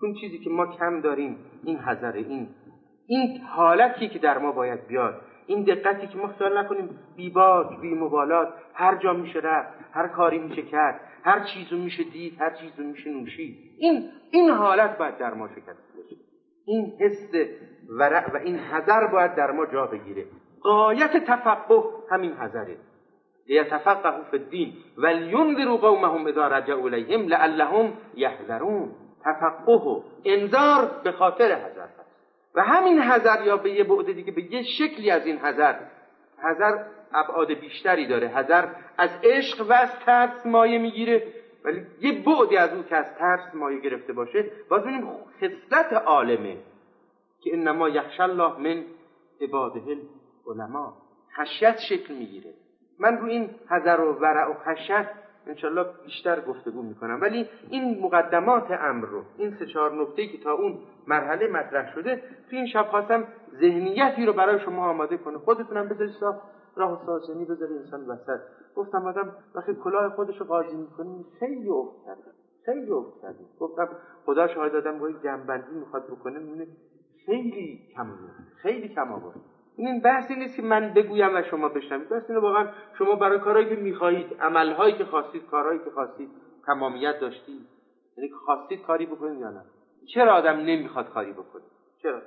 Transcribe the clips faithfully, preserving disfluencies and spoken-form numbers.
اون چیزی که ما کم داریم این حذر، این این حالتی که در ما باید بیاد، این دقتی که ما خیال نکنیم بی باک بی مبالات هر جا میشه رفت، هر کاری میشه کرد، هر چیزو میشه دید، هر چیزو میشه نوشید. این این حالت باید در ما شکست بشه. این حس ورع و این حذر باید در ما جا بگیره. غایت تفقه همین حذره. لیتفقهوا فی الدین ولینذروا قومهم اذا رجعوا الیهم لعلهم یحذرون. تفقه و انذار به خاطر حذر هست. و همین حذر یا به یه بعد دیگه به یه شکلی از این حذر، حذر ابعاد بیشتری داره. حذر از عشق و از ترس مایه میگیره، ولی یه بعدی از اون که از ترس مایه گرفته باشه باز ببینیم خصلت عالمه که انما یخشی الله من عباده العلماء. خشیت شکل میگیره. من رو این حذر و ورع و خشیت انشالله بیشتر گفتگو میکنم، ولی این مقدمات امر رو، این سه چهار نکته‌ای که تا اون مرحله مطرح شده تو این شب خواستم ذهنیتی رو برای شما آماده کنه. خودتونم بذارید صاف راه سازنی، بذارید انسان وسط. گفتم آدم وقتی کلاه خودش رو قاضی میکنه خیلی افت کرده، خیلی افت کرده. گفتم خدا شاهد آدم باید جنبندی میخواد بکنه میبینه خیلی کم خیلی کم آورد. این بحثی نیست که من بگویم و شما بشنوید، بحث اینه واقعا شما برای کارهایی که میخواهید، عملهایی که خواستید، کارهایی که خواستید تمامیت داشتید، یعنی خواستید کاری بکنید یا نه. چرا آدم نمیخواد کاری بکنه؟ چرا؟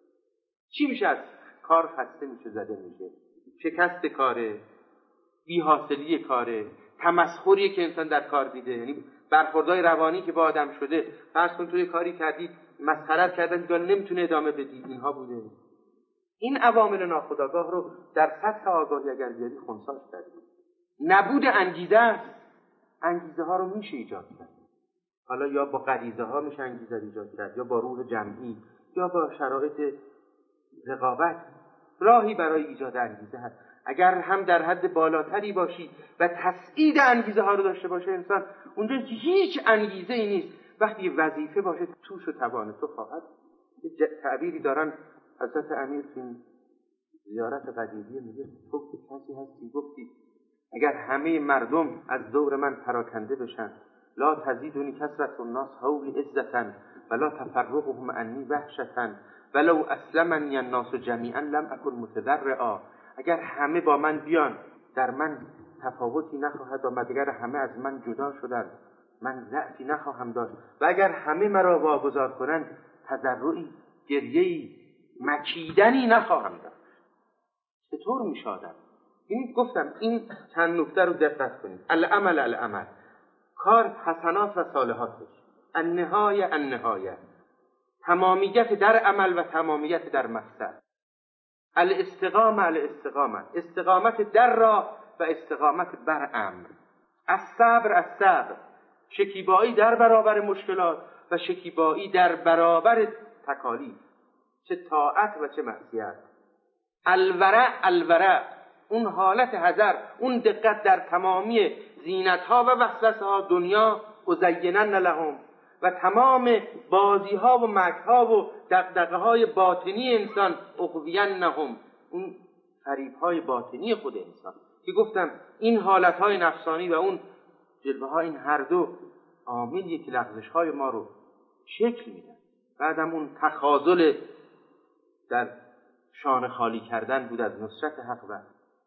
چی میشه؟ از کار خسته میشه، زده میشه، شکست کاره، بی‌حاصلی کاره، تمسخری که انسان در کار دیده، یعنی برخوردهای روانی که با آدم شده. فرض کن توی کاری کردید مسخرت کردن دیگه نمیتونه ادامه بدید، اینها بوده. این عوامل ناخودآگاه رو در سطح آگاهی اگر بیاری خنثیش کردید. نبود انگیزه است. انگیزه ها رو میشه ایجاد کرد. حالا یا با غریزه ها میشه انگیزه ایجاد کرد، یا با روح جمعی، یا با شرایط رقابت. راهی برای ایجاد انگیزه هست. اگر هم در حد بالاتری باشی و تسعید انگیزه ها رو داشته باشه انسان، اونجا که هیچ انگیزه ای نیست، وقتی وظیفه باشه توش و توان تو خواهد. یه تعبیری دارن حضرت امیر این زیارت قدیمیه، میگه تو کسی هستی گفتی اگر همه مردم از دور من پراکنده بشن، لا تزیدنی کثرت الناس حولی عزتا ولا تفرقهم عنی وحشتا ولو اسلمنی الناس جمیعا لم اکن متضرعا. اگر همه با من بیان در من تفاوتی نخواهد آمد، اگر همه از من جدا شدن من ضعفی نخواهم داشت، و اگر همه مرا واگذار کنند تضرعی، گریه‌ای، مکیدنی نخواهم داشت. چطور میشه آدم؟ این گفتم این چند نکته رو دقت کنید. العمل العمل، کار حسنات و صالحاتش، النهایه النهایه، تمامیت در عمل و تمامیت در مقصد، الاستقامه الاستقامه، استقامت در راه و استقامت بر امر، الصبر الصبر، شکیبایی در برابر مشکلات و شکیبایی در برابر تکالیف، چه طاعت و چه معصیت، الورع الورع، اون حالت حذر، اون دقت در تمامی زینت‌ها و وسوسه‌ها دنیا و زینن لهم، و تمام بازی‌ها و مکرها و دغدغه‌های باطنی انسان اغوینهم، اون فریب‌های باطنی خود انسان که گفتم این حالت‌های نفسانی و اون جلوه‌ها، این هر دو عاملیه که لغزش‌های ما رو شکل میدن. بعدم اون تخاذل در شانه خالی کردن بود از نصرت حق و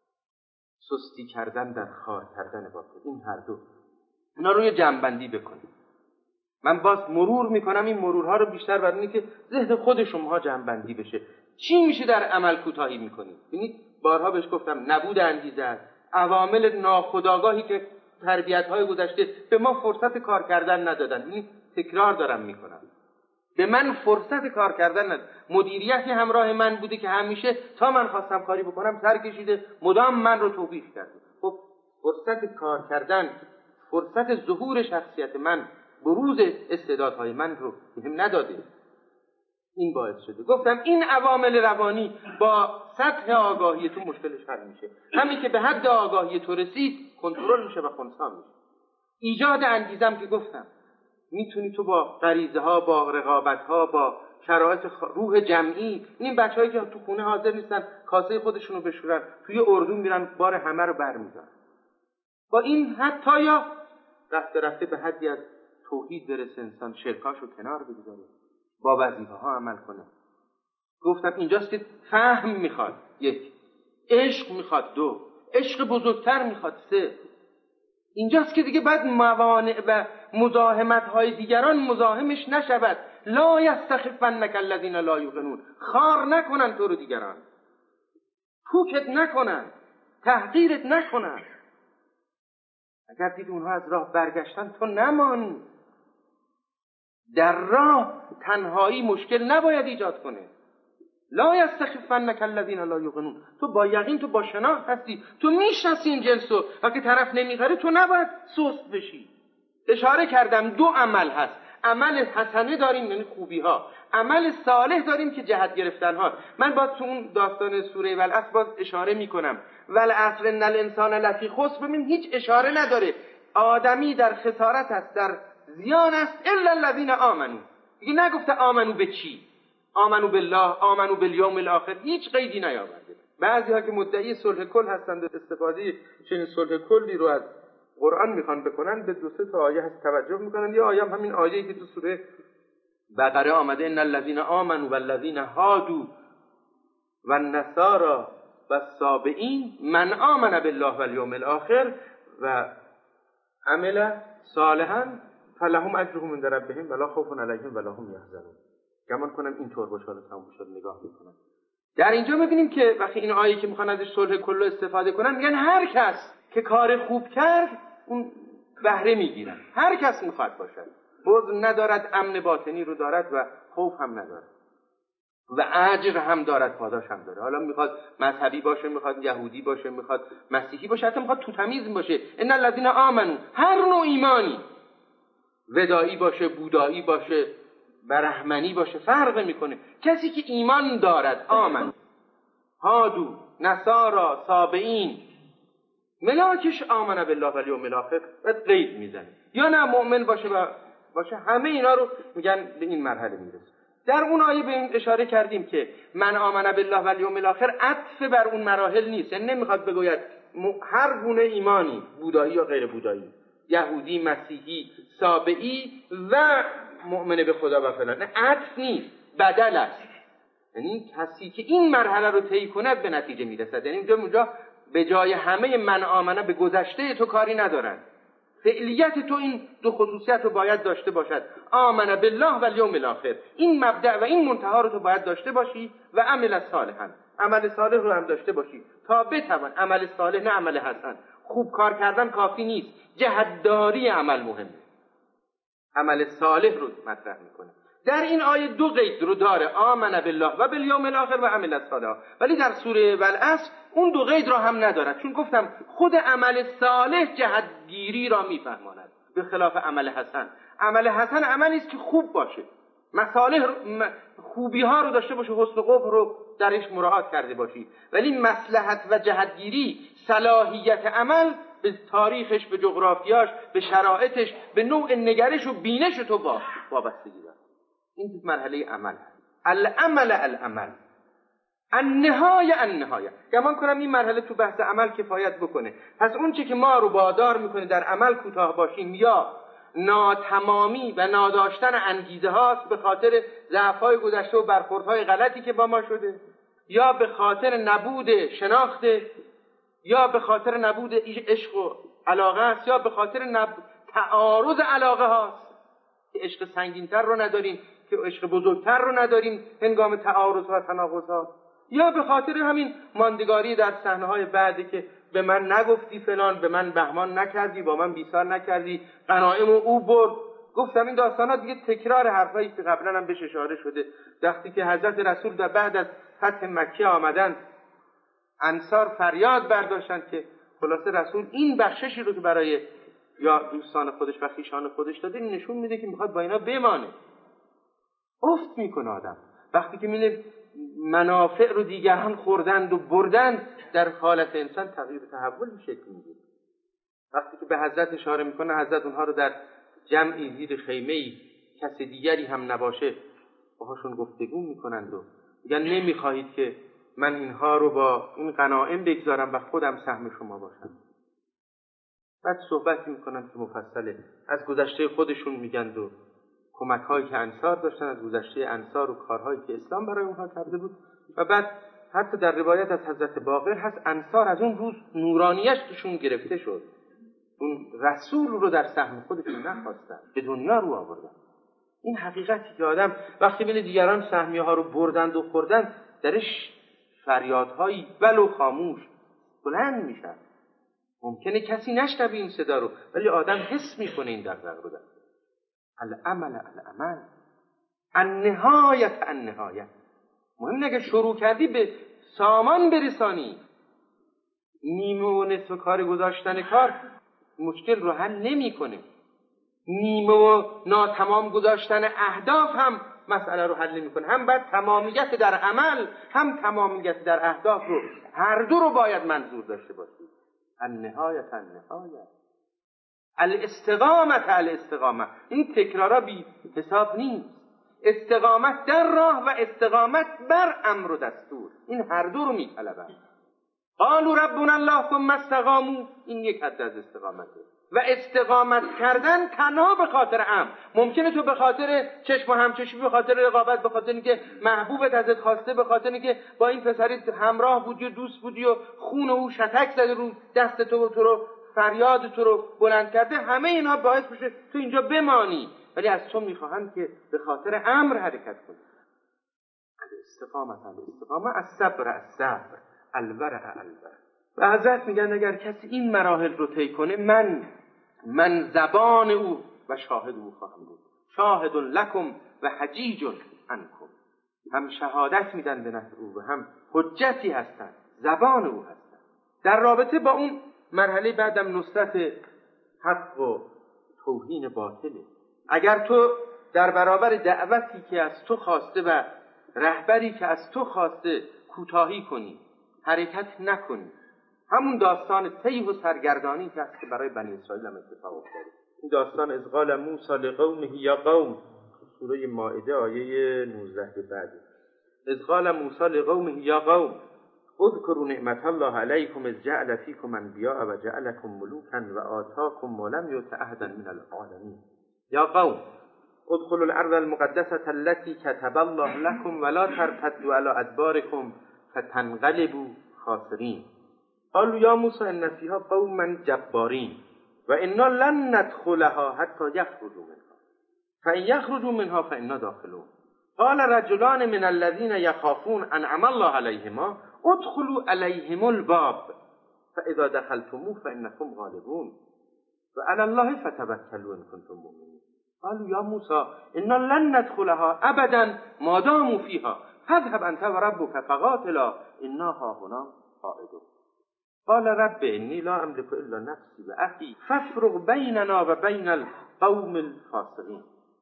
سستی کردن در خار کردن باطل. این هر دو اونا روی جنبندی بکنیم. من باز مرور میکنم این مرورها رو بیشتر برای اینه که ذهن خود شماها جنبندی بشه. چی میشه در عمل کوتاهی میکنید؟ ببینید بارها بهش گفتم نبود انگیزه است، عوامل ناخودآگاهی که تربیت‌های گذشته به ما فرصت کار کردن ندادن. ببینید تکرار دارم میکنم، به من فرصت کار کردن نداد. مدیریتی همراه من بوده که همیشه تا من خواستم کاری بکنم سر کشیده، مدام من رو توبیخ کرده. خب فرصت کار کردن، فرصت ظهور شخصیت من، بروز استعدادهای من رو بهم نداده. این باعث شده گفتم این عوامل روانی با سطح آگاهی تو مشکلش حل میشه. همین که به حد آگاهی تو رسید کنترل میشه و خنثی میشه. ایجاد انگیزم که گفتم میتونی تو با غریزه ها، با رقابت ها، با شرایط روح جمعی، این بچه‌هایی که تو خونه حاضر نیستن کاسه خودشونو بشورن، توی اردو میرن بار همه رو برمی‌دارن، با این حتی یا رفته رفته به حدی از توحید برسه، انسان شرکاشو کنار بگذاره، با وظیفه ها عمل کنه. گفتم اینجاست که فهم میخواد، یک، عشق میخواد، دو، عشق بزرگتر میخواد، سه. اینجاست که دیگه بعد موانع و مزاحمت های دیگران مزاحمش نشود. لا یستخفنک الذین لا یوقنون، خار نکنن تو رو دیگران، پوکت نکنن، تحقیرت نکنن. اگر دید اونها از راه برگشتن تو نمانی. در راه تنهایی مشکل نباید ایجاد کنه. لا یستخفنک الذین لا یوقنون، تو با یقین، تو با شناخت هستی، تو میشناسی این جنسو. وقتی طرف نمیخره تو نباید سست بشی. اشاره کردم دو عمل هست، عمل حسنه داریم یعنی خوبی ها، عمل صالح داریم که جهت گرفتن ها. من باز تو اون داستان سوره والعصر باز اشاره میکنم، والعصر ان الانسان لفی خسر. ببین هیچ اشاره نداره آدمی در خسارت است، در زیان است، الا الذین آمنو. دیگه نگفته آمنو به چی، آمنو بالله، آمنو بالیوم الاخر، هیچ قیدی نیاورده. بعضی ها که مدعی صلح کل هستند و استفاده چنین صلح کلی رو از قرآن میخوان بکنن، به دو سه تا آیه هست توجه میکنن. یه آیه هم همین آیه‌ای که تو سوره بقره آمده، ان الذین آمنوا والذین هادوا والنصارى والصابئین من آمن بالله والیوم الاخر و عمل صالحا فلهم اجرهم عند ربهم ولا خوف علیهم ولا هم یحزنون. گمان کنم اینطور باشه، حالا تموم شد نگاه میکنن. در اینجا میبینیم که وقتی این آیه که میخوان ازش صلح کل استفاده کنن، میگن هر کس که کار خوب کرد اون بهره میگیرن. هر کس میخواد باشد، بغض ندارد، امن باطنی رو دارد و خوف هم ندارد و اجر هم دارد، پاداش هم داره. حالا میخواد مذهبی باشه، میخواد یهودی باشه، میخواد مسیحی باشه، حتی میخواد توتمیز باشه. ان الذین آمنو، هر نوع ایمانی، ودایی باشه، بودایی باشه، برهمنی باشه، فرق میکنه. کسی که ایمان دارد، آمن، هادو، نصارا، صابئین، ملاکش آمن بالله والیوم الاخر، بعد قید میزنه. یا نه مؤمن باشه و باشه، همه اینا رو میگن به این مرحله میرسه. در اون آیه به این اشاره کردیم که من آمن بالله والیوم الاخر عطف بر اون مراحل نیست، یعنی نمیخواد بگوید هر گونه ایمانی، بودایی یا غیر بودایی، یهودی، مسیحی، صابئی و مؤمن به خدا و فلان، نه، عطف نیست، بدل است. یعنی کسی که این مرحله رو طی کند به نتیجه میرسد. یعنی اینجا اونجا به جای همه من آمنه به گذشته تو کاری ندارن، فعلیت تو این دو خصوصیت رو باید داشته باشد، آمن بالله و الیوم الاخر. این مبدأ و این منتها رو تو باید داشته باشی و عمل صالحا، عمل صالح رو هم داشته باشی تا بتوان. عمل صالح نه عمل حسن. خوب کار کردن کافی نیست، جهتداری عمل مهمه. عمل صالح رو مطرح میکنه. در این آیه دو قید رو داره، آمن بالله و بالیوم الاخر و عمل صالح، ولی در سوره والعصر اون دو قید رو هم ندارد، چون گفتم خود عمل صالح جهتگیری را میفهماند، به خلاف عمل حسن. عمل حسن عملی است که خوب باشه، مصالح خوبی ها رو داشته باشه، حسن قبح رو درش مراعات کرده باشی، ولی مصلحت و جهتگیری، صلاحیت عمل به تاریخش، به جغرافیاش، به شرایطش، به نوع نگرش و بینش تو با وابستگی داره. این مرحله عمل هست. العمل العمل النهایه النهایه. گمان کنم این مرحله تو بحث عمل کفایت بکنه. پس اون چه که ما رو وادار میکنه در عمل کوتاه باشیم، یا ناتمامی و ناداشتن انگیزه هاست به خاطر ضعف‌های گذشته و برخوردهای غلطی که با ما شده، یا به خاطر نبود شناخت، یا به خاطر نبود عشق و علاقه است، یا به خاطر نب... تعارض علاقه هاست که عشق سنگین‌تر رو نداریم، که عشق بزرگتر رو نداریم هنگام تعارض و تناقض ها، یا به خاطر همین ماندگاری در صحنه‌های بعدی که به من نگفتی فلان، به من بهمان نکردی، با من بیسار نکردی، غنایم و او برد. گفتم این داستانا دیگه تکرار حرفایی که قبلا هم بهش اشاره شده. وقتی که حضرت رسول در بعد از فتح مکه آمدن، انصار فریاد برداشتن که خلاصه رسول این بخششی رو که برای یا دوستان خودش و خویشان خودش داده نشون میده که میخواد با اینا بمانه. افت میکنه آدم وقتی که میبینه منافع رو دیگران خوردند و بردند. در حالت انسان تغییر و تحول شکل میگیره. وقتی که به حضرت اشاره میکنه، حضرت اونها رو در جمعی زیر خیمه‌ای کس دیگری هم نباشه باهاشون گفتگو میکنند و میگن نمیخواهید که من اینها رو با این غنایم بگذارم و خودم سهم شما باشم. بعد صحبت میکنن که مفصله، از گذشته خودشون میگن و کمک هایی که انصار داشتن، از گذشته انصار و کارهایی که اسلام برای اونها کرده بود. و بعد حتی در روایت از حضرت باقر هست انصار از اون روز نورانیش توشون گرفته شد، اون رسول رو در سهم خودشون نخواستن، به دنیا رو آوردن. این حقیقتی که آدم وقتی بین دیگران سهمیه ها رو بردند و خوردند، درش فریادهایی ولو خاموش بلند میشن. ممکنه کسی نشنوه این صدا رو، ولی آدم حس میکنه این دغدغه رو. العمل العمل النهایت النهایت. مهم نگه شروع کردی به سامان برسانی، نیمه و نصف کار گذاشتن کار مشکل رو حل نمیکنه. نیمه و ناتمام گذاشتن اهداف هم مسئله رو حل نمیکنه. هم باید تمامیت در عمل هم تمامیت در اهداف رو، هر دو رو باید منظور داشته باشید. النهایت النهایت الاستقامت الاستقامت. این تکرارا بی حساب نیست. استقامت در راه و استقامت بر امر و دستور، این هر دو رو میطلبن. قالوا ربنا الله ثم استقاموا، این یک حد از استقامته. و استقامت کردن تنها به خاطر امر. ممکنه تو به خاطر چشم و همچشمی، به خاطر رقابت، به خاطر اینکه محبوبت ازت خواسته، به خاطر اینکه با این پسری همراه بودی و دوست بودی و خون او شتک زده رو دست تو و تو رو فریاد تو رو بلند کرده، همه اینا باعث بشه تو اینجا بمانی. ولی از تو میخواهند که به خاطر امر حرکت کنی. الاستقامت الاستقامت الصبر الصبر الورع الورع. و حضرت میگن اگر کسی این مراحل رو طی کنه، من من زبان او و شاهد او خواهم بود. شاهد لکم و حجیج عنکم. هم شهادت میدن به نفع او و هم حجتی هستن، زبان او هستن. در رابطه با اون مرحله بعدم نصرت حق و توهین باطله. اگر تو در برابر دعوتی که از تو خواسته و رهبری که از تو خواسته کوتاهی کنی، حرکت نکنی، همون داستان تیه و سرگردانی که هست که برای بنی اسرائیل هم اتفاق افتاده. این داستان از قال موسی لقومه یا قوم، سوره مائده آیه نوزده به بعد. از قال موسی لقومه یا قوم اذکروا نعمت الله علیکم اذ جعل فیکم انبیاء و جعلکم ملوکا و آتاکم ما لم یؤت احدا من العالمین. یا قوم ادخلوا الارض المقدسة التي كتب الله لكم ولا ترتدوا على ادباركم فتنقلبوا خاسرین. قالوا یا موسی ان فیها قوما جبارین و انا لن ندخلها حتى یخرجوا منها فان یخرجوا منها فانا داخلون. قال رجلان من الذين يخافون انعم الله عليهما ادخلوا عليهم الباب فاذا دخلتموه فانكم غالبون وعلى الله فتوكلوا ان كنتم مؤمنين. قالوا یا موسی انا لن ندخلها ابدا ما داموا فيها فاذهب انت وربك فقاتلا انا هاهنا قاعدون. قال رب انی لا املك الا نفسی و اخی فافرق بیننا و بین القوم الفاسقین.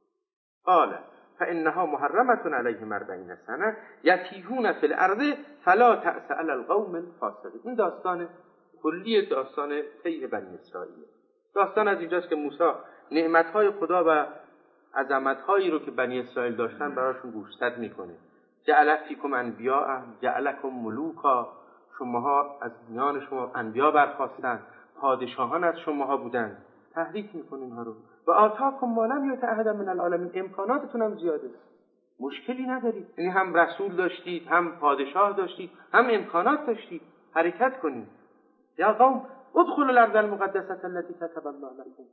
قال فانها محرمة علیهم اربعین سنه یتیهون فی الارض فلا تأس علی القوم الفاسقین. این داستان کلی داستان طی بنی اسرائیل. داستان از اینجاست که موسی نعمتهای خدا و عظمتهایی رو که بنی اسرائیل داشتن براشون گوشزد میکنه. جعل فیکم انبیاء جعلکم ملوکا، شماها از میان شما انبیا برخواستن، پادشاهان از شماها بودن. تحریک میکنه اینها رو. و آتاکم ما لم یؤت احدا من العالمین. امکاناتتون هم زیاده، مشکلی ندارید. یعنی هم رسول داشتید، هم پادشاه داشتید، هم امکانات داشتید، حرکت کنید. یا قوم ادخلوا الارض المقدسة التي كتب الله لكم.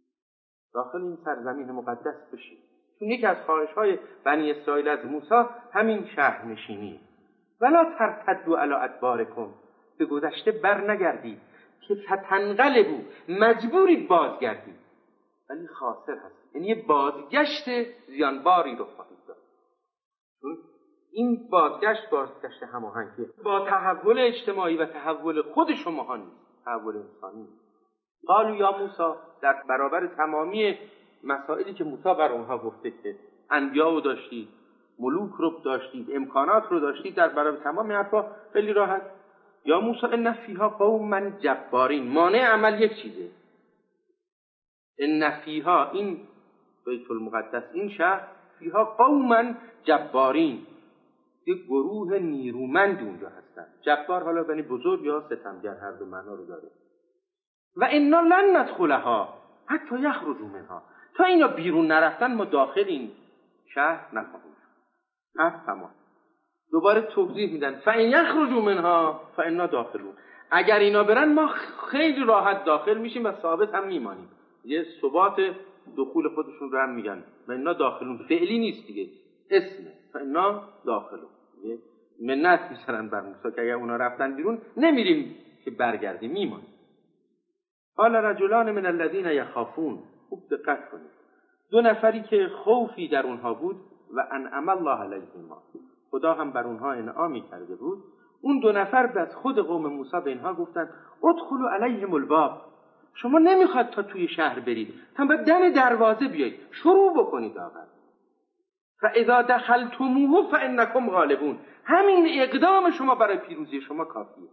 داخل این سرزمین مقدس بشید. چون یکی از خواهش‌های بنی اسرائیل از موسی همین شهر نشینی. ولا ترتدوا علی ادبارکم، به گذشته بر نگردید که فتنقلبوا، مجبورید بازگردید، ولی خاسر هست. یعنی یه بازگشت زیانباری رو خواهید داشت. چون این بازگشت بازگشت هماهنگه با تحول اجتماعی و تحول خود شماها نیست، تحول انسانی نیست. قالوا یا موسی، در برابر تمامی مسائلی که موسی بر اونها گفته که انبیا رو داشتید، ملوک رو داشتید، امکانات رو داشتید، در برابر تمام حرفا خیلی راحت. یا موسی ان فیها قوما جبارین. مانع عمل یک چیزه. ان فیها، این بیت المقدس، این شهر، فیها قوما جبارین، یک گروه نیرومند اونجا هستن. جبار حالا یعنی بزرگ یا ستمگر، هر دو معنا رو داره. و انا لن ندخلها حتی یخرجوا منها، تا اینا بیرون نرفتن ما داخل این شهر نخواهیم. حرف تمام. دوباره توضیح میدن فان یخرجوا منها فانا داخلون، اگر اینا برن ما خیلی راحت داخل میشیم و ثابت هم میمانیم. یه ثبات دخول خودشون رو هم میگن و اینا داخلون، فعلی نیست دیگه، اسمه فانا داخلون. یه منت میسرن بر موسی که اگر اونا رفتن بیرون نمیریم که برگردیم، میمانیم. قال رجلان من الذين يخافون، خوب دقت کنید، دو نفری که خوفی در اونها بود و انعم الله علیهما، خدا هم بر اونها انعامی کرده بود، اون دو نفر از خود قوم موسی به اینها گفتن ادخلوا علیهم الباب، شما نمیخواد تا توی شهر برید، تا به دم دروازه بیایید شروع بکنید آقا. فاذا دخلتموه فانکم غالبون، همین اقدام شما برای پیروزی شما کافیه.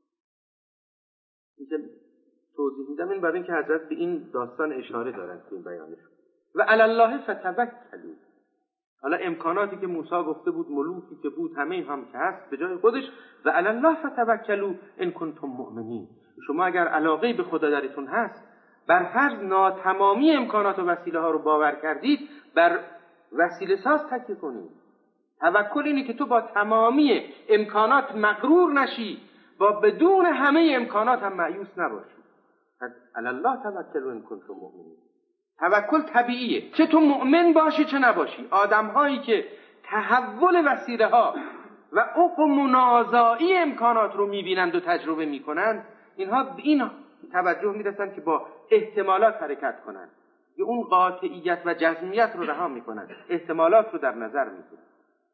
اینجا توضیح میدم این برای اینکه حضرت به این داستان اشاره دارن تو این بیانشون. و علی الله فتوکلوا، حالا امکاناتی که موسی گفته بود، ملوکی که بود، همه این هم که هست به جای خودش، و علی الله فتوکلوا ان کنتم مؤمنین، شما اگر علاقه به خدا درتون هست، بر هر ناتمامی امکانات و وسیله ها رو باور کردید، بر وسیله ساز تکیه کنید. توکل اینه که تو با تمامی امکانات مغرور نشی، با بدون همه امکانات هم مایوس نباشی. علی الله توکلوا ان کنتم مؤمنین. توکل طبیعیه، چه تو مؤمن باشی چه نباشی. آدم هایی که تحول وسیله ها و افق منازعی امکانات رو میبینند و تجربه میکنند، اینها به این توجه میرسند که با احتمالات حرکت کنند، که اون قاطعیت و جزمیت رو رها میکنند، احتمالات رو در نظر میگیرند.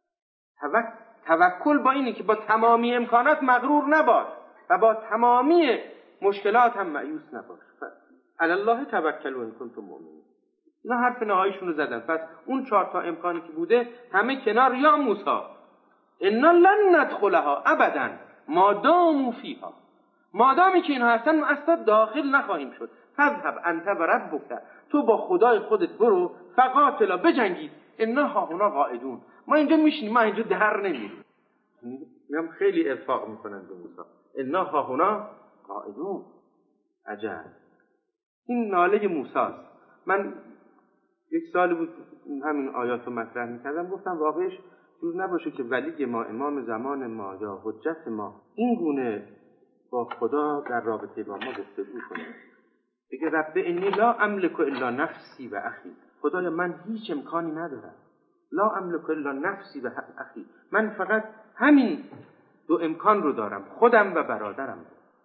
توکل با اینه که با تمامی امکانات مغرور نباش و با تمامی مشکلات هم مایوس نباش. علی الله توکلوا ان کنتم مؤمنین. اینا حرف نهاییشون رو زدن. پس اون چهار تا امکانی که بوده همه کنار. یا موسی انا لن ندخلها ابدا ما داموا فیها، مادامی که اینها هستن ما اصلا داخل نخواهیم شد. فذهب انت و ربک، تو با خدای خودت برو، فقاتلا بجنگید، انا هاهنا قاعدون، ما اینجا میشینیم، ما اینجا در نمیریم. میگم خیلی ارفاق میکنن به موسی، انا هاهنا قاعدون. عجب، این ناله موسی است. من یک سال بود همین آیات رو مطرح میکردم، گفتم واقعش جور نباشه که ولی ما، امام زمان ما یا حجت ما این گونه با خدا در رابطه با ما گفتگو کنه، بگه رب انی لا املک الا نفسی و اخی، خدایا من هیچ امکانی ندارم، لا املک الا نفسی و اخی، من فقط همین دو امکان رو دارم، خودم و برادرم.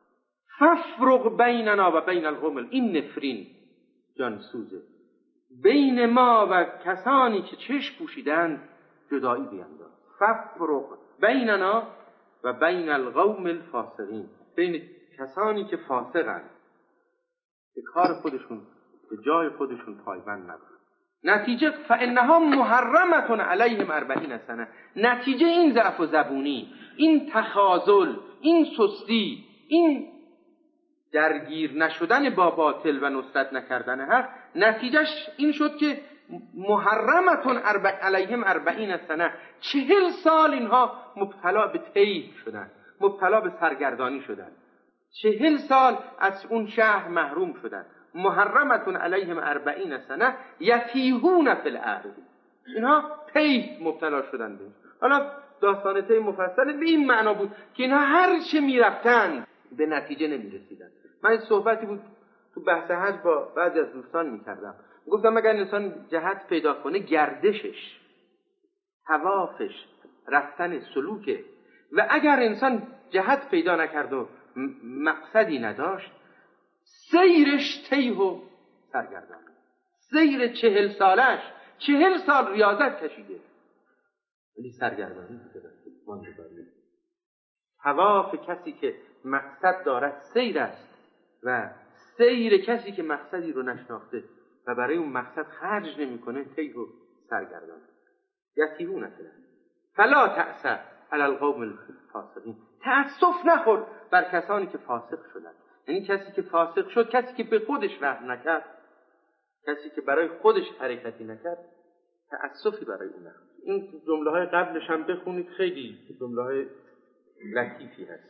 ففرق بیننا و بین القوم، این نفرین جانسوزه، بین ما و کسانی که چشم پوشیدند جدایی بینداز. ففرق بیننا و بین القوم الفاسقین، بین کسانی که فاسقند، به کار خودشون به جای خودشون پایبند نبودند. نتیجه فانها محرمه علیهم اربعین سنه، نتیجه این ضعف و زبونی، این تخاذل، این سستی، این درگیر نشدن با باطل و نصرت نکردن حق، نتیجهش این شد که محرمتون علیهم اربعین سنه، چهل سال اینها مبتلا به طیح شدن، مبتلا به سرگردانی شدن، چهل سال از اون شهر محروم شدن. محرمتون علیهم اربعین سنه یتیهون فی الارض، اینها طیح مبتلا شدن. حالا داستان طیح مفصل به این معنا بود که اینها هر چه میرفتن به نتیجه نمیرسیدن. من این صحبتی بود تو بحث حج با بعضی از دوستان میکردم، گفتم اگر انسان جهت پیدا کنه، گردشش، طوافش، رفتن سلوکه، و اگر انسان جهت پیدا نکرد و مقصدی نداشت، سیرش تیه و سرگردانه، سیر چهل سالش، چهل سال ریاضت کشیده ولی سرگردانی مانده داره. طواف کسی که مقصد دارد سیر است و سیر کسی که مقصدی رو نشناخته و برای اون مقصد خرج نمی کنه تیه و سرگردان. یتیهون فلا تأسف علی القوم الفاسقین، تأسف نخور بر کسانی که فاسق شدند. یعنی کسی که فاسق شد، کسی که به خودش رحم نکرد، کسی که برای خودش حرکتی نکرد، تأسفی برای اون نخور. این جمله های قبلش هم بخونید، خیلی جمله های لطیفی هست.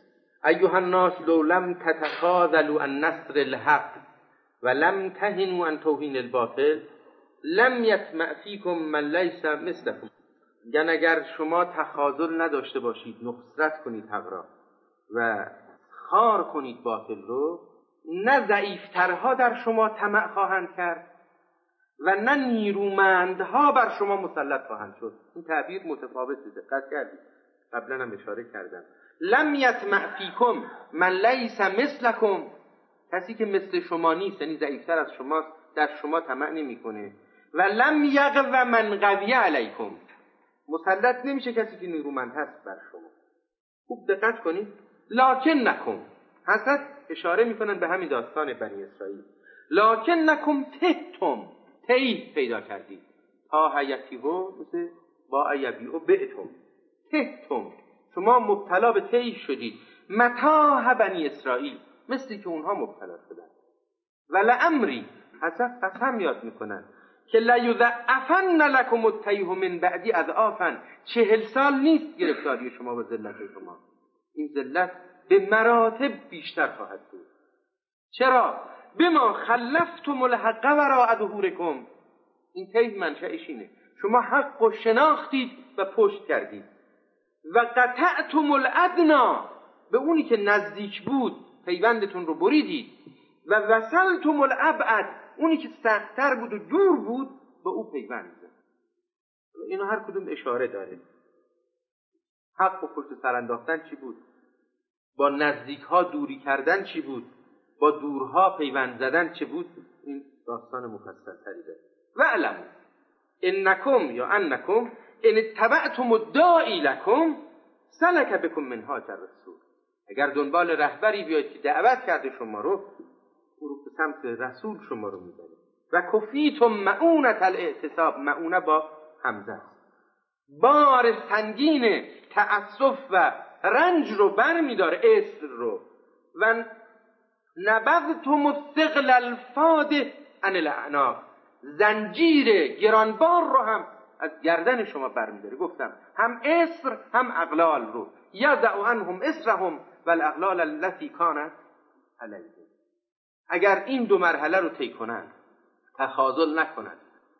ایها الناس لو لم تتخاذلوا عن نصر الحق و لم تهنوا عن توهین الباطل لم یطمع فیکم من لیس مثلکم. یعنی اگر شما تخاذل نداشته باشید، نصرت کنید حق را و خار کنید باطل رو، نه ضعیفترها در شما طمع خواهند کرد و نه نیرومندها بر شما مسلط خواهند شد. این تعبیر متفاوته، دقت کردید؟ قبلا هم اشاره کردم. لم یطمع فیکم من لیس مثلکم، کسی که مثل شما نیست، یعنی ضعیفتر از شماست، در شما طمع نمیکنه. و لم یغو من قوی علیکم، مسلط نمیشه کسی که نیرومند هست بر شما. خوب دقت کنید. لکن نکم، حضرت اشاره میکنن به همین داستان بنی اسرائیل. لکن نکم تهتم، تیه پیدا کردید. تا حیتیهو مثل با ایبیهو بعتم، تهتم، شما مبتلا به تیه شدید. متاع بنی اسرائیل، مثلی که اونها مبتلا شدن. و لعمری، حضرت قسم یاد میکنن که لیضعفن لکم التیه من بعدی اضعافا، چهل سال نیست گرفتاری شما و ذلت شما، این ذلت به مراتب بیشتر خواهد بود. چرا؟ بما خلفتم الحق وراء ظهورکم، این تیه منشأش اینه، شما حق و شناختید و پشت کردید. و قطعتم الادنا، به اونی که نزدیک بود پیوندتون رو بریدید. و وصلتم الابعد، اونی که سخت‌تر بود و دور بود به او پیوند زد. اینا هر کدوم اشاره داره. حق و پشت سر انداختن چی بود؟ با نزدیک ها دوری کردن چی بود؟ با دورها پیوند زدن چی بود؟ این داستان مفصل تری داره. و علم انکم یا انکم ان اتبعتم الداعی لکم سلک بکم منهاج الرسول، اگر دنبال رهبری بیاید که دعوت کرده شما رو، او رو به سمت رسول شما رو میبره. و کفیتم معونت الاعتصاب، معونه با همزه است، بار سنگین تأسف و رنج رو بر میداره، اسر رو. و نبذتم الثقل الفاده عن الاعناق، زنجیر گرانبار رو هم از گردن شما بر میداره. گفتم هم اسر هم اغلال رو. یضع عنهم اسرهم والاغلال التي كانت علیهم. اگر این دو مرحله رو طی کنند، تخاذل نکنند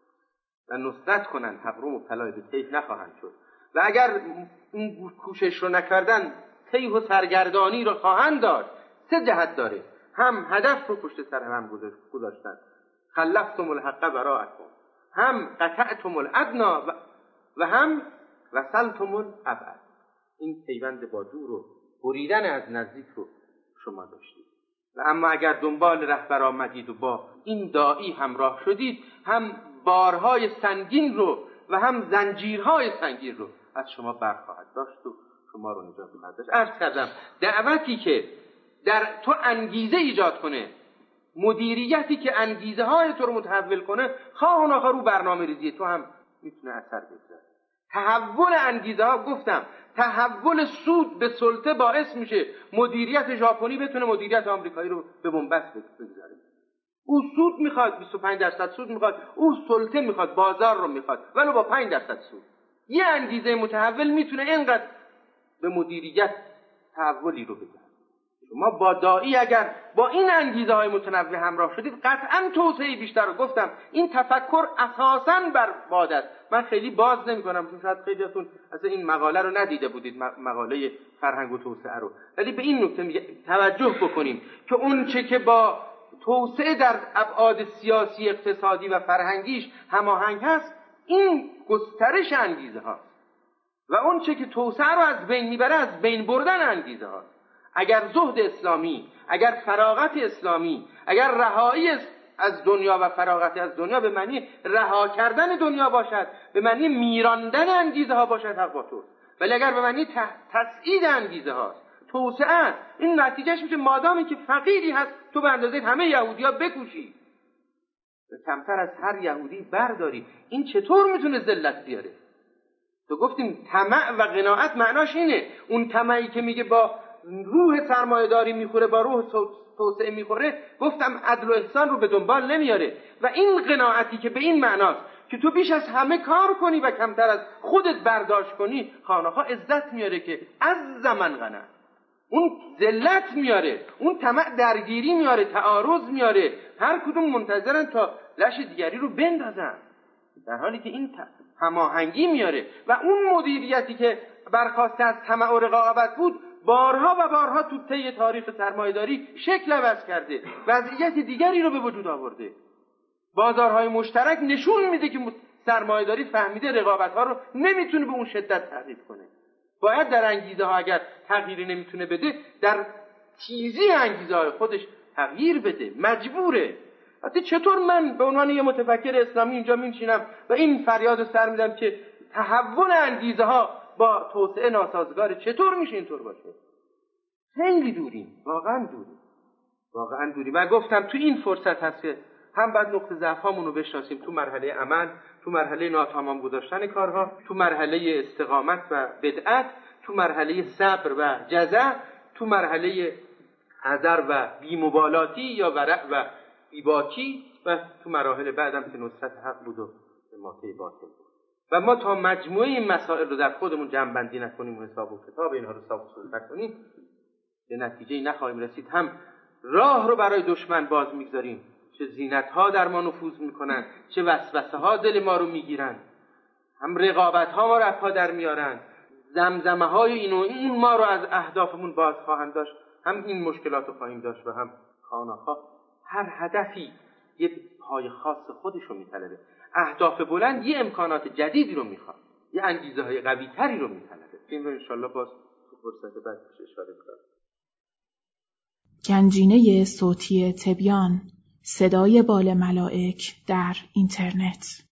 و نصرت کنند، حق رو مبتلا به طیف نخواهند شد. و اگر این کوشش رو نکردن، طیف و سرگردانی رو خواهند داشت. سه جهت داره، هم هدف رو پشت سر هم گذاشتن، خلفتم الحق وراءکم، هم قطعتم الادنا و هم وصلتم الابعد، این پیوند با دور و بریدن از نزدیک رو شما داشتید. و اما اگر دنبال رهبر آمدید و با این داعی همراه شدید، هم بارهای سنگین رو و هم زنجیرهای سنگین رو از شما برخواهد داشت و شما رو نجات خواهد داشت. عرض کردم دعوتی که در تو انگیزه ایجاد کنه، مدیریتی که انگیزه های تو رو متحول کنه، خواه و ناخواه رو برنامه ریزی تو هم میتونه اثر بگذاره. تحول انگیزه ها، گفتم تحول سود به سلطه باعث میشه مدیریت ژاپنی بتونه مدیریت آمریکایی رو به بنبست بگذاره. او سود میخواد، بیست و پنج درصد سود میخواد، او سلطه میخواد، بازار رو میخواد، ولو با پنج درصد سود. یه انگیزه متحول میتونه اینقدر به مدیریت تحولی رو بده. شما با داعی اگر با این انگیزه های متنوع همراه شدید، قطعا توسعه بیشتر رو. گفتم این تفکر اساساً بر عادت، من خیلی باز نمی کنم چون شاید خیلیاتون اصلا این مقاله رو ندیده بودید، مقاله فرهنگ و توسعه رو، ولی به این نکته توجه بکنیم که اون چه که با توسعه در ابعاد سیاسی، اقتصادی و فرهنگیش هماهنگ هست، این گسترش انگیزه هاست، و اون چه که توسعه رو از بین میبره از بین بردن انگیزه هاست. اگر زهد اسلامی، اگر فراغت اسلامی، اگر رهایی از دنیا و فراغت از دنیا به معنی رها کردن دنیا باشد، به معنی میراندن انگیزه ها باشد، حق با توست. ولی اگر به معنی تسعید انگیزه هاست، توسعه، این نتیجهش میشه مادامی که فقیری هست تو به اندازه همه یهودی ها بکوشی، کمتر از هر یهودی برداری. این چطور میتونه ذلت بیاره؟ تو گفتیم طمع و قناعت معناش اینه، اون طمعی که میگه با روح سرمایه‌داری میخوره، با روح توسعه میخوره، گفتم عدل و احسان رو به دنبال نمیاره. و این قناعتی که به این معناست که تو بیش از همه کار کنی و کمتر از خودت برداشت کنی، خانه‌ها عزت میاره که از زمان غنا، اون ذلت میاره، اون طمع درگیری میاره، تعارض میاره. هر کدوم منتظرن تا لش دیگری رو بندازن، در حالی که این هماهنگی میاره. و اون مدیریتی که برخواسته از طمع و رقابت بود بارها و بارها تو طی تاریخ سرمایه‌داری شکل عوض کرده، وضعیت دیگری رو به وجود آورده. بازارهای مشترک نشون میده که سرمایه‌داری فهمیده رقابت‌ها رو نمیتونه به اون شدت تعریف کنه. باید در انگیزه ها اگر تغییری نمیتونه بده، در تیزی انگیزه های خودش تغییر بده، مجبوره. حتی چطور من به عنوان یه متفکر اسلامی اینجا میشینم و این فریاد رو سر میدم که تحول انگیزه ها با توسعه ناسازگاره؟ چطور میشه اینطور باشه؟ خیلی دوریم، واقعا دوریم، واقعا دوریم. و گفتم تو این فرصت هست که هم باید نقطه ضعفامون رو بشناسیم تو مرحله عمل، تو مرحله ناتمام گذاشتن کارها، تو مرحله استقامت و بدعت، تو مرحله صبر و جزع، تو مرحله حذر و بی‌مبالاتی یا ورع و بی‌باکی، و تو مراحل بعدم که نصرت حق بود و ماته باطل بود. و ما تا مجموعه این مسائل رو در خودمون جمع‌بندی نکنیم و حساب و کتاب اینها رو حساب و نکنیم، به نتیجه نخواهیم رسید. هم راه رو برای دشمن باز میگذاریم، چه زینت‌ها در ما نفوذ میکنن، چه وسوسه‌ها دل ما رو میگیرن، هم رقابت‌ها ما رو پا در میارن، زمزمه‌های این و اون ما رو از اهدافمون باز خواهند داشت. هم این مشکلات رو خواهیم داشت و هم خانه‌ها. هر هدفی یه پای خاص خودش رو میطلبه. اهداف بلند یه امکانات جدیدی رو میخواد، یه انگیزه‌های قوی‌تری رو میطلبه. این رو انشالله باز تو فرصت بعد اشاره کنم. گنجینه صوتی تبیان، صدای بال ملائک در اینترنت.